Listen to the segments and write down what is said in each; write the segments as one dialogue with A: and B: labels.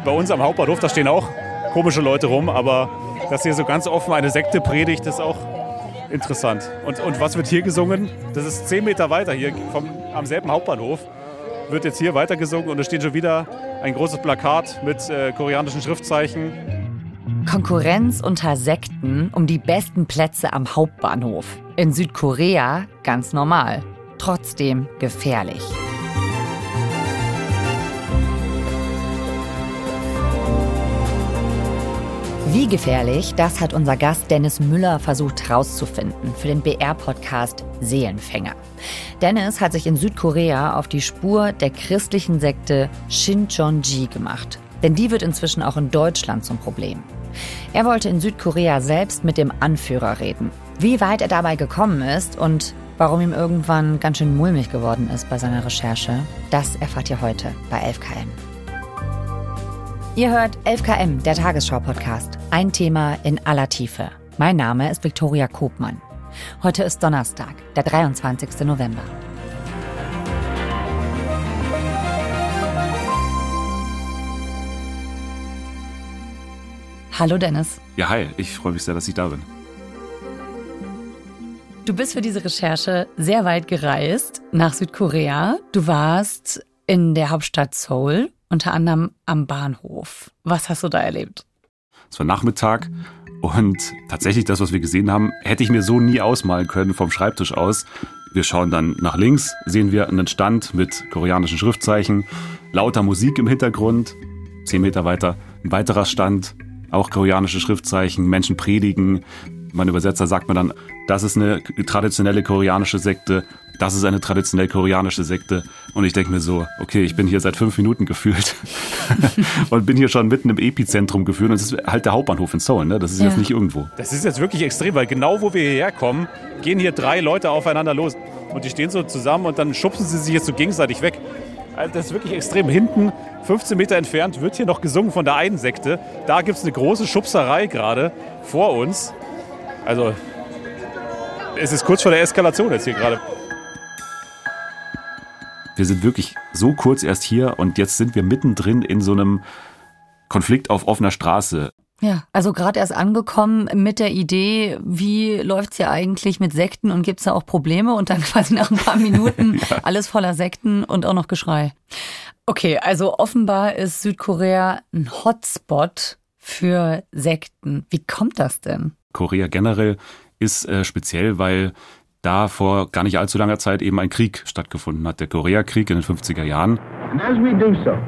A: bei uns am Hauptbahnhof, da stehen auch komische Leute rum, aber dass hier so ganz offen eine Sekte predigt, ist auch interessant. Und was wird hier gesungen? Das ist 10 Meter weiter hier am selben Hauptbahnhof. Wird jetzt hier weiter gesungen und es steht schon wieder ein großes Plakat mit koreanischen Schriftzeichen.
B: Konkurrenz unter Sekten um die besten Plätze am Hauptbahnhof. In Südkorea ganz normal, trotzdem gefährlich. Wie gefährlich, das hat unser Gast Dennis Müller versucht herauszufinden für den BR-Podcast Seelenfänger. Dennis hat sich in Südkorea auf die Spur der christlichen Sekte Shincheonji gemacht. Denn die wird inzwischen auch in Deutschland zum Problem. Er wollte in Südkorea selbst mit dem Anführer reden. Wie weit er dabei gekommen ist und warum ihm irgendwann ganz schön mulmig geworden ist bei seiner Recherche, das erfahrt ihr heute bei 11KM. Ihr hört 11KM, der Tagesschau-Podcast. Ein Thema in aller Tiefe. Mein Name ist Viktoria Kopmann. Heute ist Donnerstag, der 23. November. Hallo Dennis.
C: Ja, hi. Ich freue mich sehr, dass ich da bin.
B: Du bist für diese Recherche sehr weit gereist nach Südkorea. Du warst in der Hauptstadt Seoul, unter anderem am Bahnhof. Was hast du da erlebt?
C: Es war Nachmittag und tatsächlich das, was wir gesehen haben, hätte ich mir so nie ausmalen können vom Schreibtisch aus. Wir schauen dann nach links, sehen wir einen Stand mit koreanischen Schriftzeichen, lauter Musik im Hintergrund. 10 Meter weiter ein weiterer Stand, auch koreanische Schriftzeichen, Menschen predigen. Mein Übersetzer sagt mir dann, das ist eine traditionelle koreanische Sekte, das ist eine traditionell koreanische Sekte. Und ich denke mir so, okay, ich bin hier seit 5 Minuten gefühlt und bin hier schon mitten im Epizentrum gefühlt. Und das ist halt der Hauptbahnhof in Seoul, ne? Das ist jetzt nicht irgendwo.
A: Das ist jetzt wirklich extrem, weil genau wo wir hierher kommen, gehen hier 3 Leute aufeinander los. Und die stehen so zusammen und dann schubsen sie sich jetzt so gegenseitig weg. Also das ist wirklich extrem. Hinten, 15 Meter entfernt, wird hier noch gesungen von der einen Sekte. Da gibt es eine große Schubserei gerade vor uns. Also es ist kurz vor der Eskalation jetzt hier gerade.
C: Wir sind wirklich so kurz erst hier und jetzt sind wir mittendrin in so einem Konflikt auf offener Straße.
B: Ja, also gerade erst angekommen mit der Idee, wie läuft's hier eigentlich mit Sekten und gibt's da auch Probleme? Und dann quasi nach ein paar Minuten alles voller Sekten und auch noch Geschrei. Okay, also offenbar ist Südkorea ein Hotspot für Sekten. Wie kommt das denn?
C: Korea generell ist speziell, weil da vor gar nicht allzu langer Zeit eben ein Krieg stattgefunden hat, der Koreakrieg in den 50er Jahren.
D: And as we do so,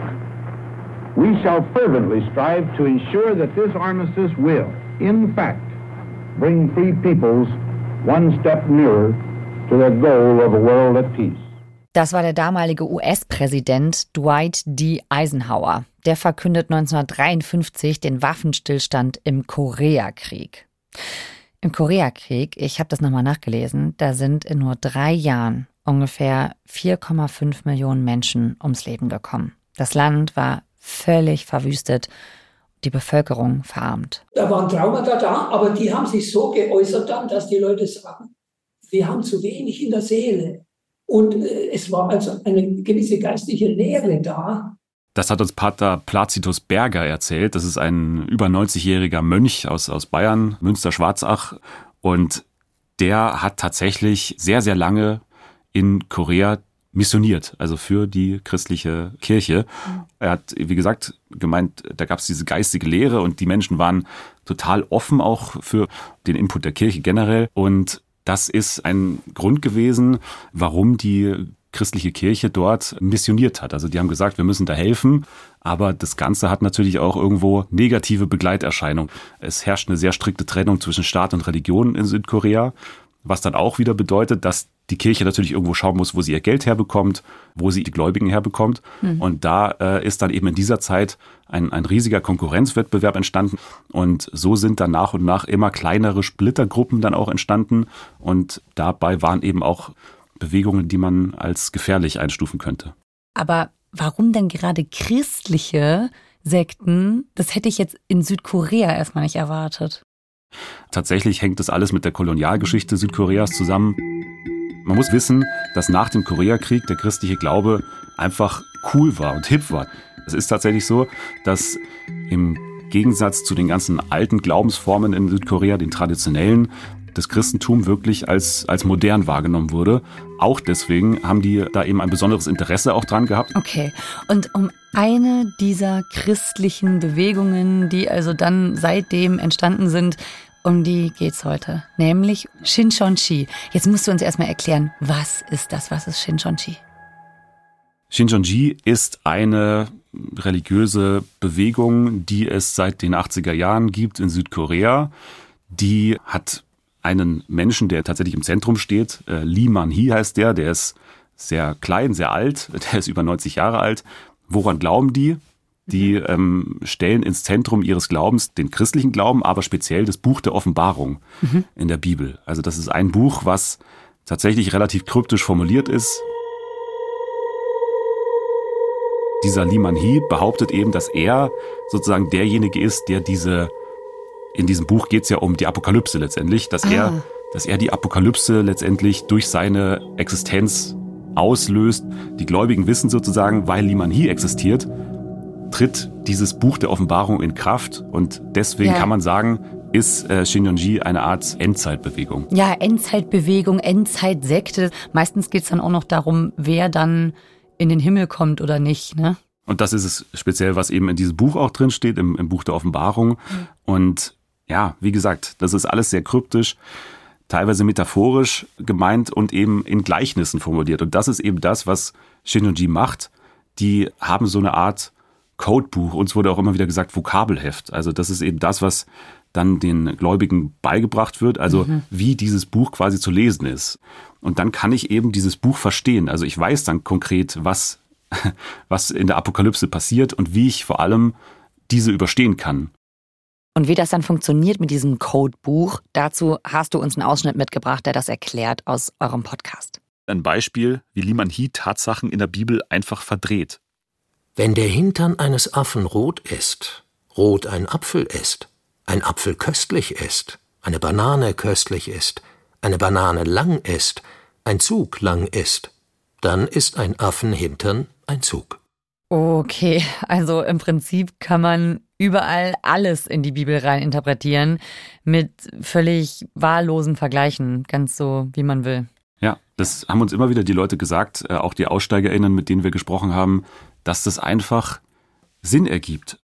D: we shall fervently strive to ensure that this armistice will, in fact, bring free peoples one step nearer to the goal of a world at peace.
B: Das war der damalige US-Präsident Dwight D. Eisenhower. Der verkündet 1953 den Waffenstillstand im Koreakrieg. Im Koreakrieg, ich habe das nochmal nachgelesen, da sind in nur 3 Jahren ungefähr 4,5 Millionen Menschen ums Leben gekommen. Das Land war völlig verwüstet, die Bevölkerung verarmt.
E: Da waren Traumata da, aber die haben sich so geäußert dann, dass die Leute sagen, wir haben zu wenig in der Seele. Und es war also eine gewisse geistliche Leere da.
C: Das hat uns Pater Placitus Berger erzählt. Das ist ein über 90-jähriger Mönch aus Bayern, Münster-Schwarzach. Und der hat tatsächlich sehr, sehr lange in Korea missioniert, also für die christliche Kirche. Er hat, wie gesagt, gemeint, da gab es diese geistige Lehre und die Menschen waren total offen auch für den Input der Kirche generell. Und das ist ein Grund gewesen, warum die christliche Kirche dort missioniert hat. Also die haben gesagt, wir müssen da helfen, aber das Ganze hat natürlich auch irgendwo negative Begleiterscheinungen. Es herrscht eine sehr strikte Trennung zwischen Staat und Religion in Südkorea, was dann auch wieder bedeutet, dass die Kirche natürlich irgendwo schauen muss, wo sie ihr Geld herbekommt, wo sie die Gläubigen herbekommt. Und da ist dann eben in dieser Zeit ein riesiger Konkurrenzwettbewerb entstanden. Und so sind dann nach und nach immer kleinere Splittergruppen dann auch entstanden. Und dabei waren eben auch Bewegungen, die man als gefährlich einstufen könnte.
B: Aber warum denn gerade christliche Sekten? Das hätte ich jetzt in Südkorea erstmal nicht erwartet.
C: Tatsächlich hängt das alles mit der Kolonialgeschichte Südkoreas zusammen. Man muss wissen, dass nach dem Koreakrieg der christliche Glaube einfach cool war und hip war. Es ist tatsächlich so, dass im Gegensatz zu den ganzen alten Glaubensformen in Südkorea, den traditionellen, das Christentum wirklich als modern wahrgenommen wurde. Auch deswegen haben die da eben ein besonderes Interesse auch dran gehabt.
B: Okay, und um eine dieser christlichen Bewegungen, die also dann seitdem entstanden sind, um die geht's heute, nämlich Shincheonji. Jetzt musst du uns erstmal erklären, was ist das? Was ist Shincheonji?
C: Shincheonji ist eine religiöse Bewegung, die es seit den 80er Jahren gibt in Südkorea. Die hat einen Menschen, der tatsächlich im Zentrum steht. Lee Man-hee heißt der ist sehr klein, sehr alt, der ist über 90 Jahre alt. Woran glauben die? Die stellen ins Zentrum ihres Glaubens den christlichen Glauben, aber speziell das Buch der Offenbarung in der Bibel. Also das ist ein Buch, was tatsächlich relativ kryptisch formuliert ist. Dieser Lee Man-hee behauptet eben, dass er sozusagen derjenige ist, der in diesem Buch geht es ja um die Apokalypse letztendlich, dass er die Apokalypse letztendlich durch seine Existenz auslöst. Die Gläubigen wissen sozusagen, weil Lee Man-hee existiert, tritt dieses Buch der Offenbarung in Kraft und deswegen kann man sagen, ist Shincheonji eine Art Endzeitbewegung. Ja,
B: Endzeitbewegung, Endzeitsekte. Meistens geht es dann auch noch darum, wer dann in den Himmel kommt oder nicht, ne?
C: Und das ist es speziell, was eben in diesem Buch auch drin steht, im Buch der Offenbarung. Und ja, wie gesagt, das ist alles sehr kryptisch, teilweise metaphorisch gemeint und eben in Gleichnissen formuliert. Und das ist eben das, was Shincheonji macht. Die haben so eine Art Codebuch. Uns wurde auch immer wieder gesagt Vokabelheft. Also das ist eben das, was dann den Gläubigen beigebracht wird, also wie dieses Buch quasi zu lesen ist. Und dann kann ich eben dieses Buch verstehen. Also ich weiß dann konkret, was in der Apokalypse passiert und wie ich vor allem diese überstehen kann.
B: Und wie das dann funktioniert mit diesem Codebuch, dazu hast du uns einen Ausschnitt mitgebracht, der das erklärt aus eurem Podcast.
C: Ein Beispiel, wie Lee Man-hee Tatsachen in der Bibel einfach verdreht.
F: Wenn der Hintern eines Affen rot ist, rot ein Apfel ist, ein Apfel köstlich ist, eine Banane köstlich ist, eine Banane lang ist, ein Zug lang ist, dann ist ein Affenhintern ein Zug.
B: Okay, also im Prinzip kann man überall alles in die Bibel rein interpretieren, mit völlig wahllosen Vergleichen, ganz so wie man will.
C: Ja, das haben uns immer wieder die Leute gesagt, auch die AussteigerInnen, mit denen wir gesprochen haben, dass das einfach Sinn ergibt.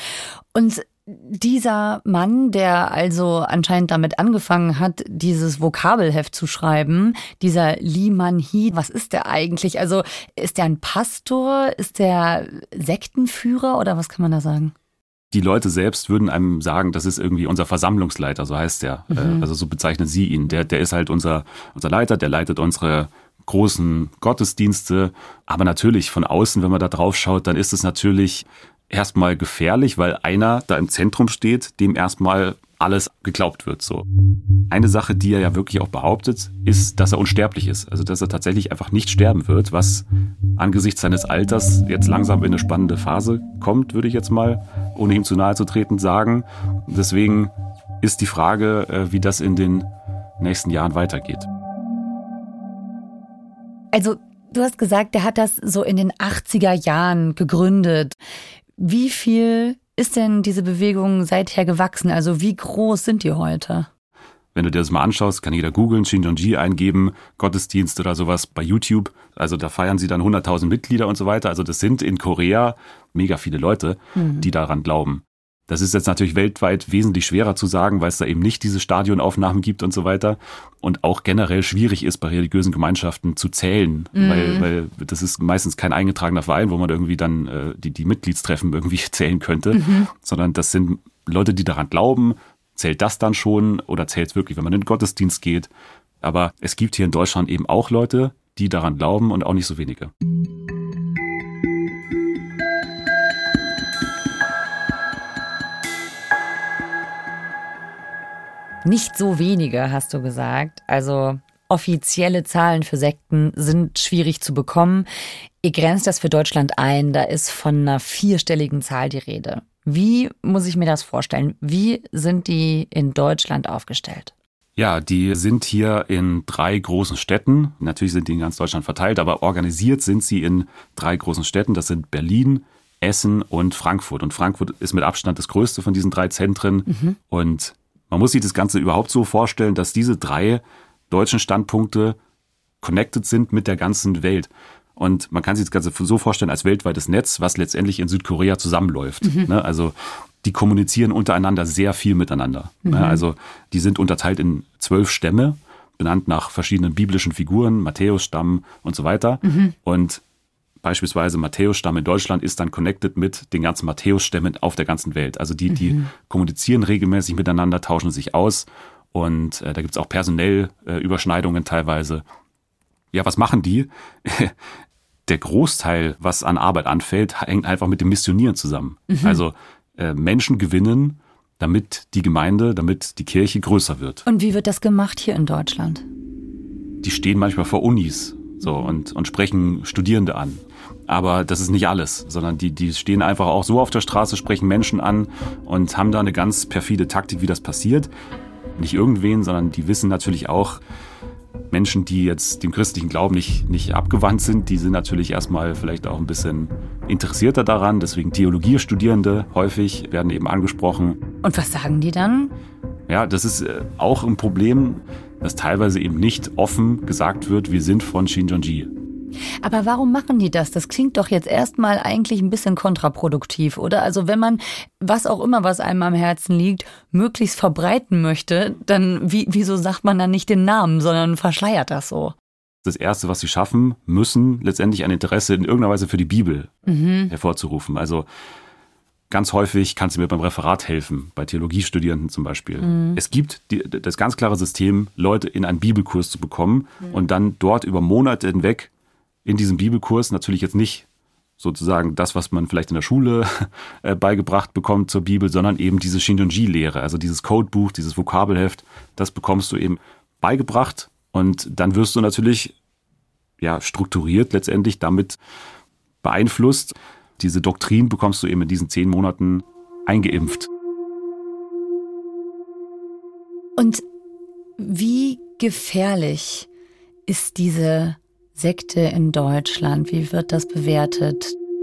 B: Und dieser Mann, der also anscheinend damit angefangen hat, dieses Vokabelheft zu schreiben, dieser Lee Man-hee, was ist der eigentlich? Also ist der ein Pastor? Ist der Sektenführer oder was kann man da sagen?
C: Die Leute selbst würden einem sagen, das ist irgendwie unser Versammlungsleiter, so heißt der. Also so bezeichnen sie ihn. Der ist halt unser Leiter, der leitet unsere großen Gottesdienste. Aber natürlich von außen, wenn man da drauf schaut, dann ist es natürlich erstmal gefährlich, weil einer da im Zentrum steht, dem erstmal alles geglaubt wird. So. Eine Sache, die er ja wirklich auch behauptet, ist, dass er unsterblich ist. Also dass er tatsächlich einfach nicht sterben wird, was angesichts seines Alters jetzt langsam in eine spannende Phase kommt, würde ich jetzt mal, ohne ihm zu nahe zu treten, sagen. Deswegen ist die Frage, wie das in den nächsten Jahren weitergeht.
B: Also du hast gesagt, der hat das so in den 80er Jahren gegründet. Wie viel ist denn diese Bewegung seither gewachsen? Also wie groß sind die heute?
C: Wenn du dir das mal anschaust, kann jeder googeln, Shincheonji eingeben, Gottesdienst oder sowas bei YouTube. Also da feiern sie dann 100.000 Mitglieder und so weiter. Also das sind in Korea mega viele Leute, die daran glauben. Das ist jetzt natürlich weltweit wesentlich schwerer zu sagen, weil es da eben nicht diese Stadionaufnahmen gibt und so weiter. Und auch generell schwierig ist, bei religiösen Gemeinschaften zu zählen, weil das ist meistens kein eingetragener Verein, wo man irgendwie dann die Mitgliedstreffen irgendwie zählen könnte, sondern das sind Leute, die daran glauben. Zählt das dann schon oder zählt es wirklich, wenn man in den Gottesdienst geht? Aber es gibt hier in Deutschland eben auch Leute, die daran glauben und auch nicht so wenige.
B: Nicht so wenige, hast du gesagt. Also offizielle Zahlen für Sekten sind schwierig zu bekommen. Ihr grenzt das für Deutschland ein, da ist von einer 4-stelligen Zahl die Rede. Wie muss ich mir das vorstellen? Wie sind die in Deutschland aufgestellt?
C: Ja, die sind hier in 3 großen Städten. Natürlich sind die in ganz Deutschland verteilt, aber organisiert sind sie in 3 großen Städten. Das sind Berlin, Essen und Frankfurt. Und Frankfurt ist mit Abstand das größte von diesen 3 Zentren. Und man muss sich das Ganze überhaupt so vorstellen, dass diese 3 deutschen Standpunkte connected sind mit der ganzen Welt. Und man kann sich das Ganze so vorstellen als weltweites Netz, was letztendlich in Südkorea zusammenläuft. Also die kommunizieren untereinander sehr viel miteinander. Also die sind unterteilt in 12 Stämme, benannt nach verschiedenen biblischen Figuren, Matthäus-Stamm und so weiter. Und beispielsweise Matthäus-Stamm in Deutschland ist dann connected mit den ganzen Matthäus-Stämmen auf der ganzen Welt. Also die kommunizieren regelmäßig miteinander, tauschen sich aus. Und da gibt es auch personell Überschneidungen teilweise. Ja, was machen die? Der Großteil, was an Arbeit anfällt, hängt einfach mit dem Missionieren zusammen. Also Menschen gewinnen, damit die Gemeinde, damit die Kirche größer wird.
B: Und wie wird das gemacht hier in Deutschland?
C: Die stehen manchmal vor Unis und sprechen Studierende an. Aber das ist nicht alles, sondern die stehen einfach auch so auf der Straße, sprechen Menschen an und haben da eine ganz perfide Taktik, wie das passiert. Nicht irgendwen, sondern die wissen natürlich auch, Menschen, die jetzt dem christlichen Glauben nicht abgewandt sind, die sind natürlich erstmal vielleicht auch ein bisschen interessierter daran. Deswegen Theologiestudierende häufig werden eben angesprochen.
B: Und was sagen die dann?
C: Ja, das ist auch ein Problem, dass teilweise eben nicht offen gesagt wird, wir sind von Shincheonji.
B: Aber warum machen die das? Das klingt doch jetzt erstmal eigentlich ein bisschen kontraproduktiv, oder? Also wenn man, was auch immer, was einem am Herzen liegt, möglichst verbreiten möchte, dann wieso sagt man dann nicht den Namen, sondern verschleiert das so?
C: Das Erste, was sie schaffen müssen, letztendlich ein Interesse in irgendeiner Weise für die Bibel hervorzurufen. Also ganz häufig kannst du mir beim Referat helfen, bei Theologiestudierenden zum Beispiel. Es gibt das ganz klare System, Leute in einen Bibelkurs zu bekommen und dann dort über Monate hinweg in diesem Bibelkurs natürlich jetzt nicht sozusagen das, was man vielleicht in der Schule beigebracht bekommt zur Bibel, sondern eben diese Shincheonji-Lehre, also dieses Codebuch, dieses Vokabelheft, das bekommst du eben beigebracht und dann wirst du natürlich strukturiert letztendlich damit beeinflusst. Diese Doktrin bekommst du eben in diesen 10 Monaten eingeimpft.
B: Und wie gefährlich ist diese Sekte in Deutschland? Wie wird das bewertet?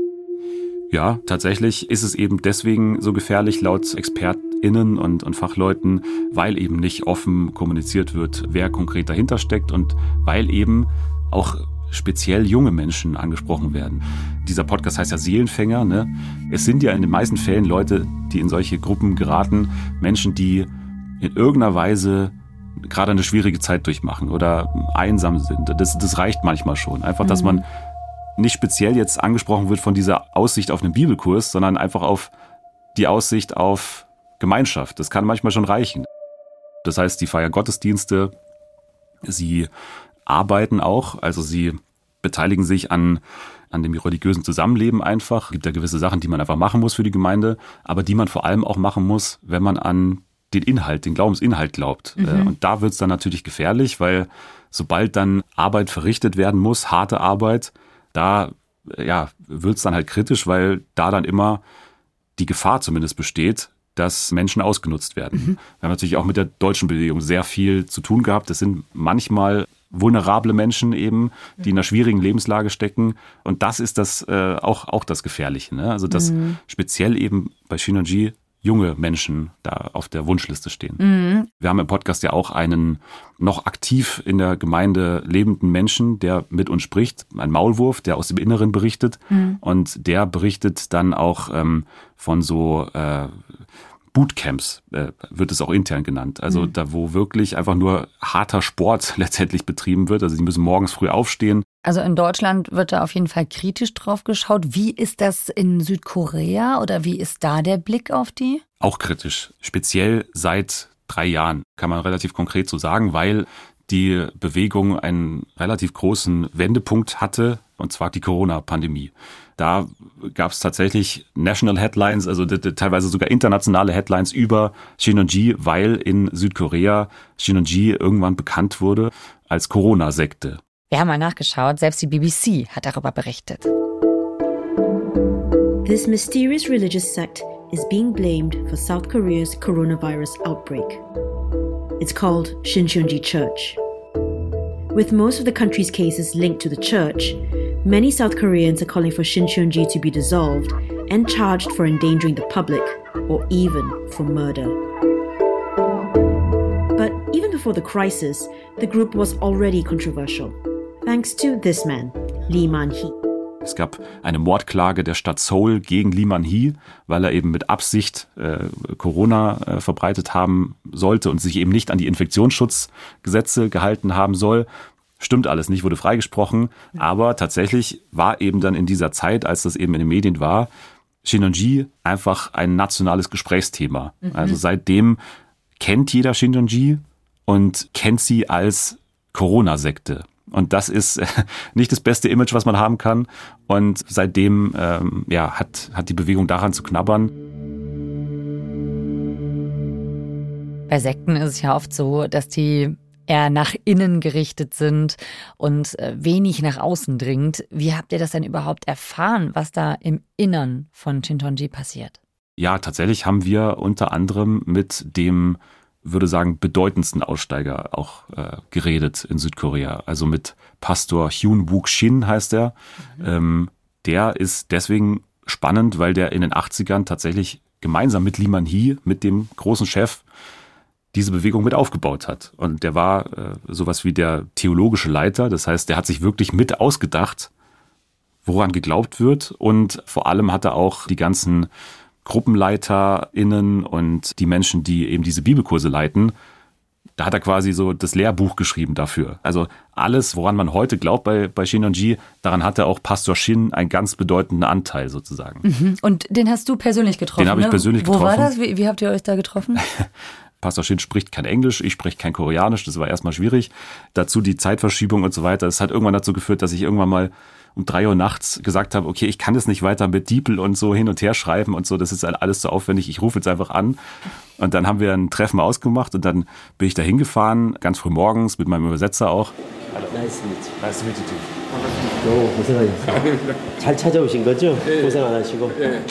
C: Ja, tatsächlich ist es eben deswegen so gefährlich laut ExpertInnen und Fachleuten, weil eben nicht offen kommuniziert wird, wer konkret dahinter steckt und weil eben auch speziell junge Menschen angesprochen werden. Dieser Podcast heißt ja Seelenfänger, ne? Es sind ja in den meisten Fällen Leute, die in solche Gruppen geraten, Menschen, die in irgendeiner Weise gerade eine schwierige Zeit durchmachen oder einsam sind. Das reicht manchmal schon. Einfach, dass man nicht speziell jetzt angesprochen wird von dieser Aussicht auf einen Bibelkurs, sondern einfach auf die Aussicht auf Gemeinschaft. Das kann manchmal schon reichen. Das heißt, die feiern Gottesdienste, sie arbeiten auch, also sie beteiligen sich an dem religiösen Zusammenleben einfach. Es gibt ja gewisse Sachen, die man einfach machen muss für die Gemeinde, aber die man vor allem auch machen muss, wenn man an den Glaubensinhalt glaubt. Und da wird es dann natürlich gefährlich, weil sobald dann Arbeit verrichtet werden muss, harte Arbeit, da wird es dann halt kritisch, weil da dann immer die Gefahr zumindest besteht, dass Menschen ausgenutzt werden. Wir haben natürlich auch mit der deutschen Bewegung sehr viel zu tun gehabt. Das sind manchmal vulnerable Menschen eben, die in einer schwierigen Lebenslage stecken. Und das ist das auch das Gefährliche. Ne? Also dass speziell eben bei Shincheonji junge Menschen da auf der Wunschliste stehen. Wir haben im Podcast ja auch einen noch aktiv in der Gemeinde lebenden Menschen, der mit uns spricht, ein Maulwurf, der aus dem Inneren berichtet. Und der berichtet dann auch von so Bootcamps, wird es auch intern genannt. Also da, wo wirklich einfach nur harter Sport letztendlich betrieben wird. Also die müssen morgens früh aufstehen.
B: Also in Deutschland wird da auf jeden Fall kritisch drauf geschaut. Wie ist das in Südkorea oder wie ist da der Blick auf die?
C: Auch kritisch. Speziell seit 3 Jahren, kann man relativ konkret so sagen, weil die Bewegung einen relativ großen Wendepunkt hatte, und zwar die Corona-Pandemie. Da gab es tatsächlich National Headlines, also teilweise sogar internationale Headlines über Shincheonji, weil in Südkorea Shincheonji irgendwann bekannt wurde als Corona-Sekte.
B: Wir haben mal nachgeschaut, selbst die BBC hat darüber berichtet.
G: This mysterious religious sect is being blamed for South Korea's coronavirus outbreak. It's called Shincheonji Church. With most of the country's cases linked to the church, many South Koreans are calling for Shincheonji to be dissolved and charged for endangering the public or even for murder. But even before the crisis, the group was already controversial, thanks to this man, Lee Man-hee.
C: Es gab eine Mordklage der Stadt Seoul gegen Lee Man-hee, weil er eben mit Absicht Corona verbreitet haben sollte und sich eben nicht an die Infektionsschutzgesetze gehalten haben soll. Stimmt alles nicht, wurde freigesprochen. Aber tatsächlich war eben dann in dieser Zeit, als das eben in den Medien war, Shincheonji einfach ein nationales Gesprächsthema. Also seitdem kennt jeder Shincheonji und kennt sie als Corona-Sekte. Und das ist nicht das beste Image, was man haben kann. Und seitdem hat die Bewegung daran zu knabbern.
B: Bei Sekten ist es ja oft so, dass die eher nach innen gerichtet sind und wenig nach außen dringt. Wie habt ihr das denn überhaupt erfahren, was da im Innern von Shincheonji passiert?
C: Ja, tatsächlich haben wir unter anderem mit dem, würde sagen, bedeutendsten Aussteiger auch geredet in Südkorea. Also mit Pastor Hyun Wook-shin heißt er. Der ist deswegen spannend, weil der in den 80ern tatsächlich gemeinsam mit Lee Man-hee, mit dem großen Chef, diese Bewegung mit aufgebaut hat. Und der war sowas wie der theologische Leiter. Das heißt, der hat sich wirklich mit ausgedacht, woran geglaubt wird. Und vor allem hat er auch die ganzen GruppenleiterInnen und die Menschen, die eben diese Bibelkurse leiten, da hat er quasi so das Lehrbuch geschrieben dafür. Also alles, woran man heute glaubt bei Shincheonji, daran hatte auch Pastor Shin einen ganz bedeutenden Anteil sozusagen.
B: Mhm. Und den hast du persönlich getroffen?
C: Den habe ich persönlich getroffen.
B: Wo war das? Wie habt ihr euch da getroffen?
C: Pastor Shin spricht kein Englisch, ich spreche kein Koreanisch, das war erstmal schwierig. Dazu die Zeitverschiebung und so weiter. Das hat irgendwann dazu geführt, dass ich irgendwann mal um 3 Uhr nachts gesagt habe, okay, ich kann das nicht weiter mit DeepL und so hin und her schreiben und so, das ist alles zu aufwendig, ich rufe jetzt einfach an. Und dann haben wir ein Treffen ausgemacht und dann bin ich da hingefahren, ganz früh morgens mit meinem Übersetzer auch.
H: Nice to meet you. 너무 고생하셨어요. 잘 찾아오신 거죠? 고생 안 하시고.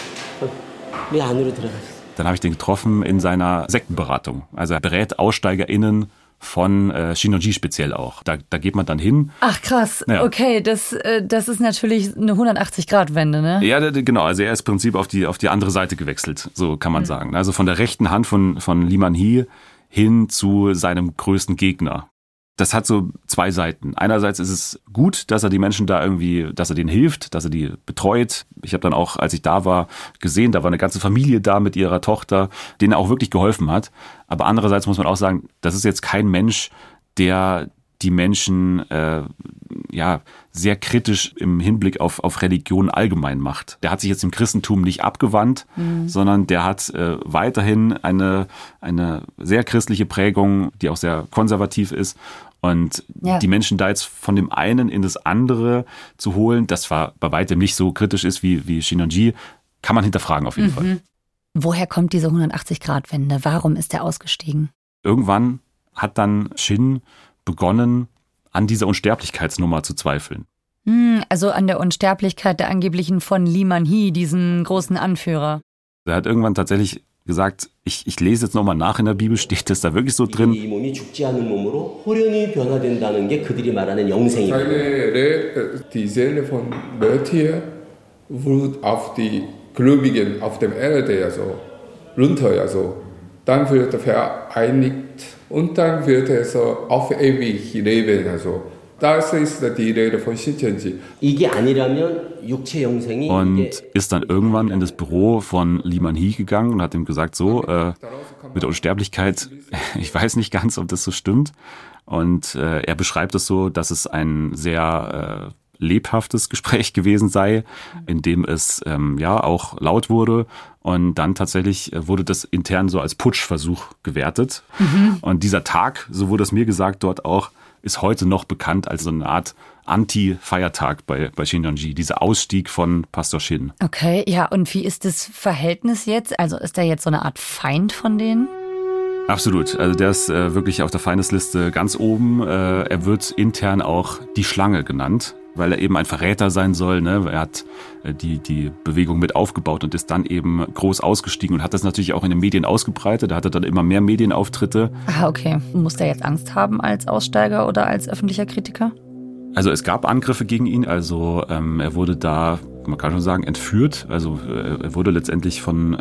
H: 네, 안으로 들어가세요.
C: Dann habe ich den getroffen in seiner Sektenberatung. Also er berät AussteigerInnen von Shincheonji speziell auch. Da geht man dann hin.
B: Ach krass, ja. Okay, das ist natürlich eine 180-Grad-Wende, ne?
C: Ja, genau. Also er ist im Prinzip auf die andere Seite gewechselt, so kann man sagen. Also von der rechten Hand von Lee Man-hee hin zu seinem größten Gegner. Das hat so 2 Seiten. Einerseits ist es gut, dass er die Menschen da irgendwie, dass er denen hilft, dass er die betreut. Ich habe dann auch, als ich da war, gesehen, da war eine ganze Familie da mit ihrer Tochter, denen er auch wirklich geholfen hat. Aber andererseits muss man auch sagen, das ist jetzt kein Mensch, der die Menschen sehr kritisch im Hinblick auf Religion allgemein macht. Der hat sich jetzt im Christentum nicht abgewandt, sondern der hat weiterhin eine sehr christliche Prägung, die auch sehr konservativ ist. Und die Menschen da jetzt von dem einen in das andere zu holen, das war bei weitem nicht so kritisch ist wie Shincheonji, kann man hinterfragen auf jeden Fall.
B: Woher kommt diese 180-Grad-Wende? Warum ist er ausgestiegen?
C: Irgendwann hat dann Shin begonnen, an dieser Unsterblichkeitsnummer zu zweifeln.
B: Also an der Unsterblichkeit der angeblichen von Lee Man-hee, diesen großen Anführer.
C: Er hat irgendwann tatsächlich gesagt, ich lese jetzt nochmal nach in der Bibel, steht das da wirklich so drin?
I: Die Seele von Märtyr wird auf die Gläubigen auf dem Erde runter, dann wird vereinigt und dann wird es auf ewig leben. Das ist die Rede von Shincheonji.
C: Und ist dann irgendwann in das Büro von Lee Man-hee gegangen und hat ihm gesagt, mit der Unsterblichkeit, ich weiß nicht ganz, ob das so stimmt. Und er beschreibt es so, dass es ein sehr lebhaftes Gespräch gewesen sei, in dem es auch laut wurde. Und dann tatsächlich wurde das intern so als Putschversuch gewertet. Und dieser Tag, so wurde es mir gesagt dort auch, ist heute noch bekannt als so eine Art Anti-Feiertag bei Shincheonji, dieser Ausstieg von Pastor Shin.
B: Okay, ja, und wie ist das Verhältnis jetzt? Also ist er jetzt so eine Art Feind von denen?
C: Absolut, also der ist wirklich auf der Feindesliste ganz oben. Er wird intern auch die Schlange genannt, weil er eben ein Verräter sein soll. Ne? Er hat die Bewegung mit aufgebaut und ist dann eben groß ausgestiegen und hat das natürlich auch in den Medien ausgebreitet. Da hat er dann immer mehr Medienauftritte.
B: Ah, okay. Muss der jetzt Angst haben als Aussteiger oder als öffentlicher Kritiker?
C: Also es gab Angriffe gegen ihn. Also er wurde da man kann schon sagen, entführt. Also er wurde letztendlich von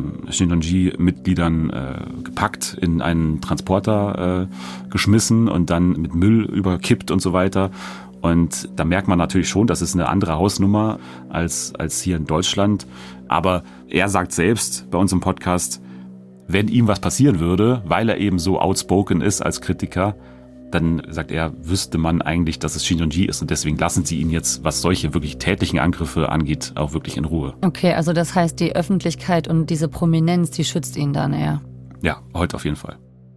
C: Shincheonji-Mitgliedern gepackt, in einen Transporter geschmissen und dann mit Müll überkippt und so weiter. Und da merkt man natürlich schon, das ist eine andere Hausnummer als hier in Deutschland. Aber er sagt selbst bei uns im Podcast, wenn ihm was passieren würde, weil er eben so outspoken ist als Kritiker, dann sagt er, wüsste man eigentlich, dass es Shincheonji ist. Und deswegen lassen sie ihn jetzt, was solche wirklich tätlichen Angriffe angeht, auch wirklich in Ruhe.
B: Okay, also das heißt, die Öffentlichkeit und diese Prominenz, die schützt ihn dann eher.
C: Ja, heute auf jeden Fall.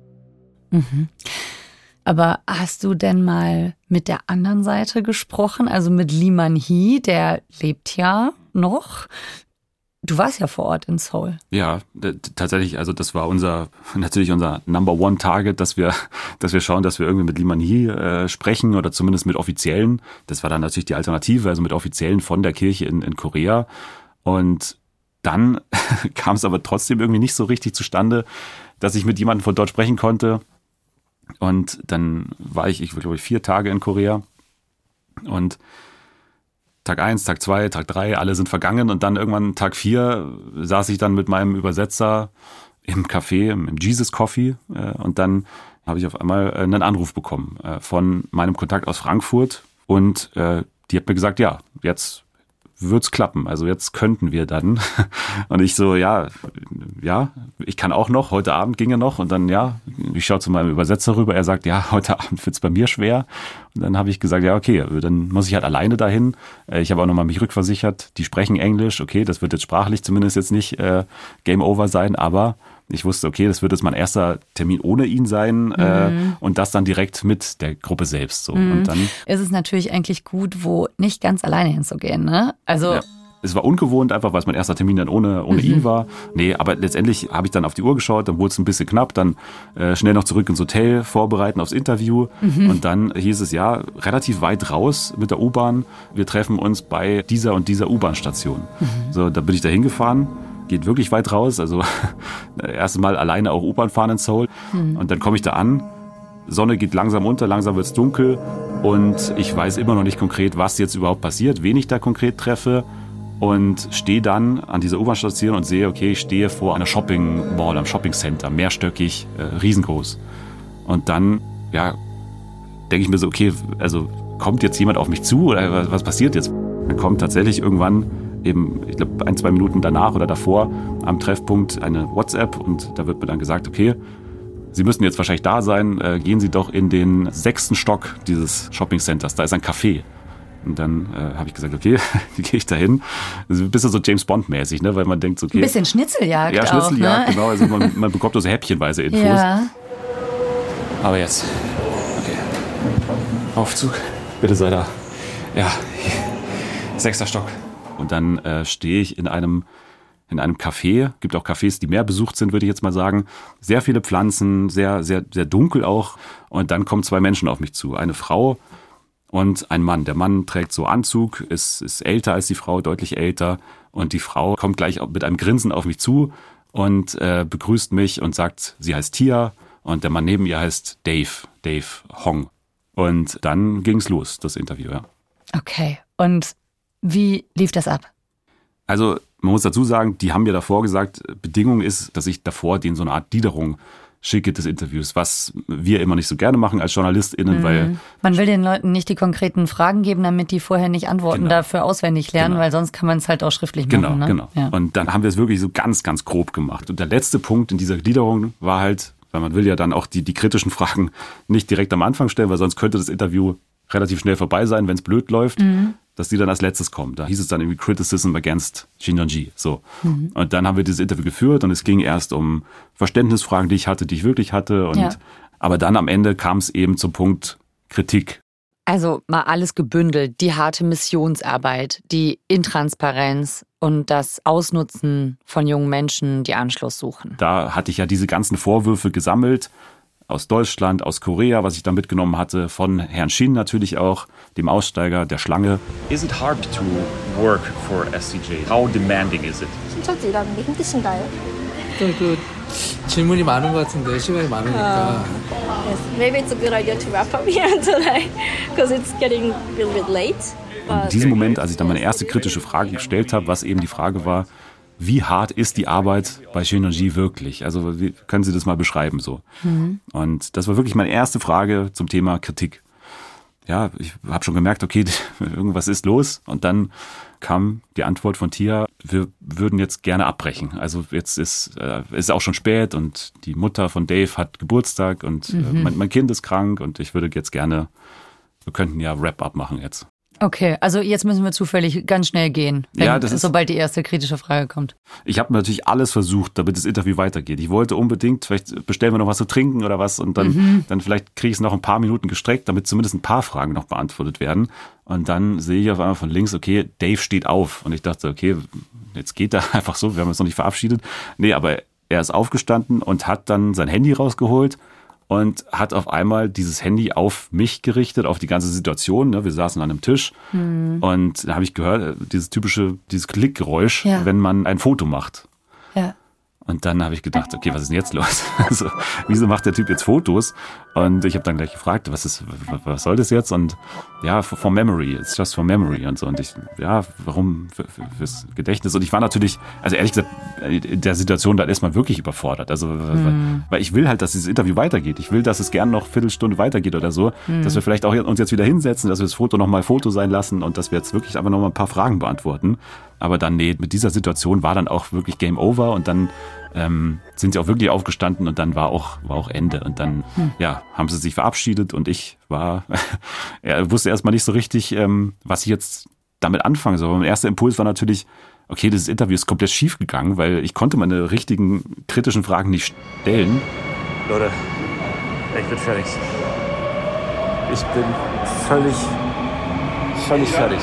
B: Mhm. Aber hast du denn mal mit der anderen Seite gesprochen? Also mit Lee Man-hee, der lebt ja noch. Du warst ja vor Ort in Seoul.
C: Ja, tatsächlich, also das war natürlich unser Number-One-Target, dass wir schauen, dass wir irgendwie mit Lee Man-hee sprechen oder zumindest mit Offiziellen. Das war dann natürlich die Alternative, also mit Offiziellen von der Kirche in Korea. Und dann kam es aber trotzdem irgendwie nicht so richtig zustande, dass ich mit jemandem von dort sprechen konnte. Und dann war ich glaube 4 Tage in Korea und Tag 1, Tag 2, Tag 3, alle sind vergangen und dann irgendwann Tag 4 saß ich dann mit meinem Übersetzer im Café, im Jesus Coffee und dann habe ich auf einmal einen Anruf bekommen von meinem Kontakt aus Frankfurt und die hat mir gesagt, ja, jetzt wird's klappen, also jetzt könnten wir dann. Und ich so, ja, ich kann auch noch, heute Abend ginge noch und dann, ich schaue zu meinem Übersetzer rüber, er sagt, ja, heute Abend wird's bei mir schwer. Und dann habe ich gesagt, ja, okay, dann muss ich halt alleine dahin. Ich habe auch nochmal mich rückversichert, die sprechen Englisch, okay, das wird jetzt sprachlich zumindest jetzt nicht Game Over sein, aber ich wusste, okay, das wird jetzt mein erster Termin ohne ihn sein und das dann direkt mit der Gruppe selbst. So. Und dann
B: ist es natürlich eigentlich gut, wo nicht ganz alleine hinzugehen, ne? Also
C: ja. Es war ungewohnt einfach, weil es mein erster Termin dann ohne ihn war. Nee, aber letztendlich habe ich dann auf die Uhr geschaut, dann wurde es ein bisschen knapp, dann schnell noch zurück ins Hotel vorbereiten aufs Interview. Und dann hieß es relativ weit raus mit der U-Bahn. Wir treffen uns bei dieser und dieser U-Bahn-Station. So, da bin ich da hingefahren. Geht wirklich weit raus, also erstes Mal alleine auch U-Bahn fahren in Seoul. Und dann komme ich da an, Sonne geht langsam unter, langsam wird's dunkel und ich weiß immer noch nicht konkret, was jetzt überhaupt passiert, wen ich da konkret treffe und stehe dann an dieser U-Bahn-Station und sehe, okay, ich stehe vor einer Shopping-Mall, einem Shopping-Center, mehrstöckig, riesengroß. Und dann, denke ich mir so, okay, also kommt jetzt jemand auf mich zu oder was passiert jetzt? Dann kommt tatsächlich irgendwann eben, ich glaube 1-2 Minuten danach oder davor am Treffpunkt eine WhatsApp und da wird mir dann gesagt, okay, Sie müssen jetzt wahrscheinlich da sein, gehen Sie doch in den 6. Stock dieses Shopping-Centers, da ist ein Café. Und dann habe ich gesagt, okay, wie gehe ich da hin? Das ist ein bisschen so James-Bond-mäßig, ne? Weil man denkt, okay.
B: Ein bisschen Schnitzeljagd.
C: Ja, Schnitzeljagd,
B: auch, ne?
C: Genau. Also man bekommt so häppchenweise Infos.
B: Ja.
C: Aber jetzt, okay, Aufzug, bitte sei da. Ja, 6. Stock. Und dann stehe ich in einem Café, gibt auch Cafés, die mehr besucht sind, würde ich jetzt mal sagen. Sehr viele Pflanzen, sehr, sehr, sehr dunkel auch. Und dann kommen 2 Menschen auf mich zu. Eine Frau und ein Mann. Der Mann trägt so Anzug, ist älter als die Frau, deutlich älter. Und die Frau kommt gleich mit einem Grinsen auf mich zu und begrüßt mich und sagt, sie heißt Tia. Und der Mann neben ihr heißt Dave Hong. Und dann ging's los, das Interview, ja.
B: Okay, und wie lief das ab? Also
C: man muss dazu sagen, die haben mir davor gesagt, Bedingung ist, dass ich davor denen so eine Art Gliederung schicke des Interviews, was wir immer nicht so gerne machen als JournalistInnen, weil
B: man will den Leuten nicht die konkreten Fragen geben, damit die vorher nicht Antworten dafür auswendig lernen, weil sonst kann man es halt auch schriftlich machen. Ne?
C: Genau. Ja. Und dann haben wir es wirklich so ganz, ganz grob gemacht. Und der letzte Punkt in dieser Gliederung war halt, weil man will ja dann auch die kritischen Fragen nicht direkt am Anfang stellen, weil sonst könnte das Interview relativ schnell vorbei sein, wenn es blöd läuft, dass die dann als letztes kommen. Da hieß es dann irgendwie Criticism against Shincheonji. So. Und dann haben wir dieses Interview geführt und es ging erst um Verständnisfragen, die ich wirklich hatte. Aber dann am Ende kam es eben zum Punkt Kritik.
B: Also mal alles gebündelt, die harte Missionsarbeit, die Intransparenz und das Ausnutzen von jungen Menschen, die Anschluss suchen.
C: Da hatte ich ja diese ganzen Vorwürfe gesammelt, aus Deutschland, aus Korea, was ich da mitgenommen hatte, von Herrn Shin natürlich auch, dem Aussteiger der Schlange.
J: Is it hard to work for SCJ? How demanding is it?
K: 신천지 일하는 게 힘드신가요?
J: 질문이 많은 것 같은데 시간이 많으니까.
K: Yes, maybe it's a good idea to wrap up here today, because it's getting a little bit late.
C: Und in diesem Moment, als ich dann meine erste kritische Frage gestellt habe, was eben die Frage war, wie hart ist die Arbeit bei Shin-Yong-ji wirklich? Also wie können Sie das mal beschreiben so? Und das war wirklich meine erste Frage zum Thema Kritik. Ja, ich habe schon gemerkt, okay, irgendwas ist los. Und dann kam die Antwort von Tia, wir würden jetzt gerne abbrechen. Also jetzt ist auch schon spät und die Mutter von Dave hat Geburtstag und mein Kind ist krank und ich würde jetzt gerne, wir könnten ja Wrap-up machen jetzt.
B: Okay, also jetzt müssen wir zufällig ganz schnell gehen, sobald die erste kritische Frage kommt.
C: Ich habe natürlich alles versucht, damit das Interview weitergeht. Ich wollte unbedingt, vielleicht bestellen wir noch was zu trinken oder was und dann vielleicht kriege ich es noch ein paar Minuten gestreckt, damit zumindest ein paar Fragen noch beantwortet werden. Und dann sehe ich auf einmal von links, okay, Dave steht auf. Und ich dachte, okay, jetzt geht er einfach so, wir haben uns noch nicht verabschiedet. Nee, aber er ist aufgestanden und hat dann sein Handy rausgeholt und hat auf einmal dieses Handy auf mich gerichtet, auf die ganze Situation. Ne? Wir saßen an einem Tisch und da habe ich gehört, dieses Klickgeräusch, wenn man ein Foto macht.
B: Ja.
C: Und dann habe ich gedacht, okay, was ist denn jetzt los? Also, wieso macht der Typ jetzt Fotos? Und ich habe dann gleich gefragt, was soll das jetzt? Und ja, for memory, it's just for memory und so. Und ich, ja, warum fürs Gedächtnis? Und ich war natürlich, also ehrlich gesagt, in der Situation dann erstmal wirklich überfordert. Also, weil ich will halt, dass dieses Interview weitergeht. Ich will, dass es gern noch eine Viertelstunde weitergeht oder so. Dass wir vielleicht auch uns jetzt wieder hinsetzen, dass wir das Foto nochmal Foto sein lassen und dass wir jetzt wirklich einfach nochmal ein paar Fragen beantworten. Aber dann, nee, mit dieser Situation war dann auch wirklich Game Over und dann sind sie auch wirklich aufgestanden und dann war auch Ende. Und dann haben sie sich verabschiedet und ich wusste erstmal nicht so richtig, was ich jetzt damit anfangen soll. Mein erster Impuls war natürlich, okay, dieses Interview ist komplett schief gegangen, weil ich konnte meine richtigen kritischen Fragen nicht stellen.
A: Leute, ich bin fertig. Ich bin völlig fertig.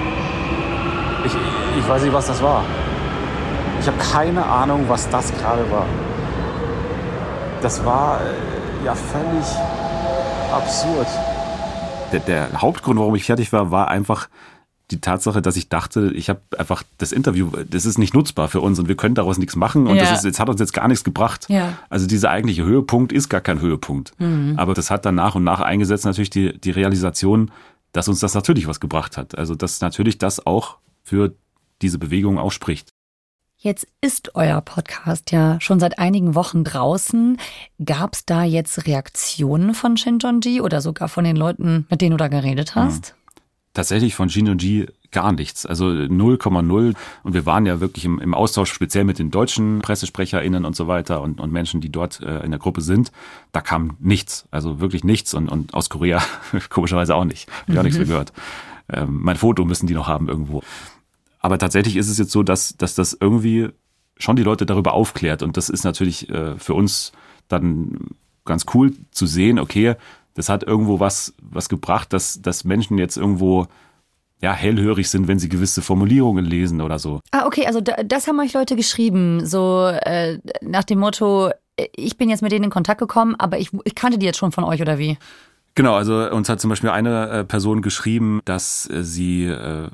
A: Ich weiß nicht, was das war. Ich habe keine Ahnung, was das gerade war. Das war völlig absurd.
C: Der Hauptgrund, warum ich fertig war, war einfach die Tatsache, dass ich dachte, ich habe einfach das Interview, das ist nicht nutzbar für uns und wir können daraus nichts machen und das hat uns jetzt gar nichts gebracht. Ja. Also dieser eigentliche Höhepunkt ist gar kein Höhepunkt. Aber das hat dann nach und nach eingesetzt natürlich die Realisation, dass uns das natürlich was gebracht hat. Also dass natürlich das auch für diese Bewegung auch spricht.
B: Jetzt ist euer Podcast ja schon seit einigen Wochen draußen. Gab es da jetzt Reaktionen von Shin-Yong-ji oder sogar von den Leuten, mit denen du da geredet hast?
C: Tatsächlich von Shin-Yong-ji gar nichts, also 0,0. Und wir waren ja wirklich im Austausch speziell mit den deutschen PressesprecherInnen und so weiter und Menschen, die dort in der Gruppe sind. Da kam nichts, also wirklich nichts. Und aus Korea komischerweise auch nicht. Ich habe auch nichts mehr gehört. Mein Foto müssen die noch haben irgendwo. Aber tatsächlich ist es jetzt so, dass das irgendwie schon die Leute darüber aufklärt. Und das ist natürlich für uns dann ganz cool zu sehen, okay, das hat irgendwo was gebracht, dass Menschen jetzt irgendwo hellhörig sind, wenn sie gewisse Formulierungen lesen oder so.
B: Ah, okay, also das haben euch Leute geschrieben, so nach dem Motto, ich bin jetzt mit denen in Kontakt gekommen, aber ich kannte die jetzt schon von euch oder wie?
C: Genau, also uns hat zum Beispiel eine Person geschrieben, dass sie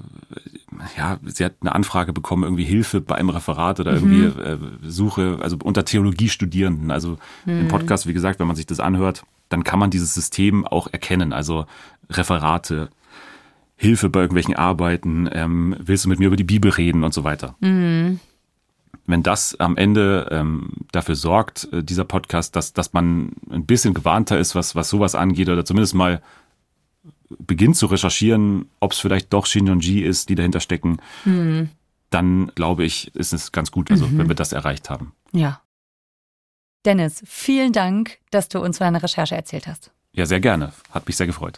C: hat eine Anfrage bekommen, irgendwie Hilfe bei einem Referat oder irgendwie Suche, also unter Theologiestudierenden. Also im Podcast, wie gesagt, wenn man sich das anhört, dann kann man dieses System auch erkennen. Also Referate, Hilfe bei irgendwelchen Arbeiten, willst du mit mir über die Bibel reden und so weiter. Wenn das am Ende dafür sorgt, dieser Podcast, dass man ein bisschen gewarnter ist, was sowas angeht oder zumindest mal beginnt zu recherchieren, ob es vielleicht doch Shin-Yong-ji ist, die dahinter stecken, dann glaube ich, ist es ganz gut, also wenn wir das erreicht haben.
B: Ja. Dennis, vielen Dank, dass du uns von deiner Recherche erzählt hast.
C: Ja, sehr gerne. Hat mich sehr gefreut.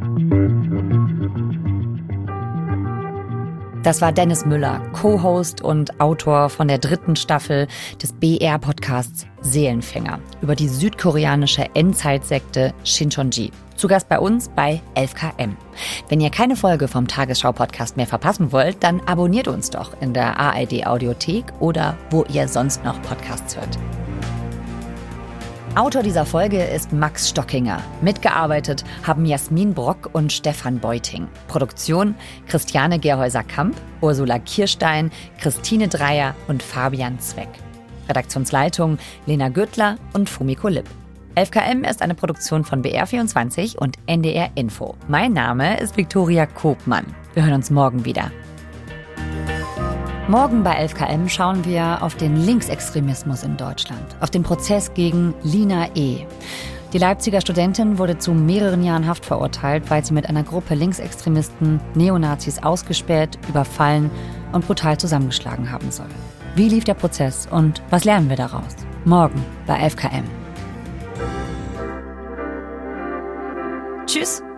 B: Das war Dennis Müller, Co-Host und Autor von der 3. Staffel des BR-Podcasts Seelenfänger über die südkoreanische Endzeitsekte Shin-Yong-ji. Zu Gast bei uns bei 11KM. Wenn ihr keine Folge vom Tagesschau-Podcast mehr verpassen wollt, dann abonniert uns doch in der ARD-Audiothek oder wo ihr sonst noch Podcasts hört. Autor dieser Folge ist Max Stockinger. Mitgearbeitet haben Jasmin Brock und Stefan Beuting. Produktion Christiane Gerhäuser-Kamp, Ursula Kirstein, Christine Dreier und Fabian Zweck. Redaktionsleitung Lena Güttler und Fumiko Lipp. 11KM ist eine Produktion von BR24 und NDR Info. Mein Name ist Viktoria Kobmann. Wir hören uns morgen wieder. Morgen bei 11KM schauen wir auf den Linksextremismus in Deutschland, auf den Prozess gegen Lina E. Die Leipziger Studentin wurde zu mehreren Jahren Haft verurteilt, weil sie mit einer Gruppe Linksextremisten, Neonazis ausgespäht, überfallen und brutal zusammengeschlagen haben soll. Wie lief der Prozess und was lernen wir daraus? Morgen bei 11KM. Tschüss!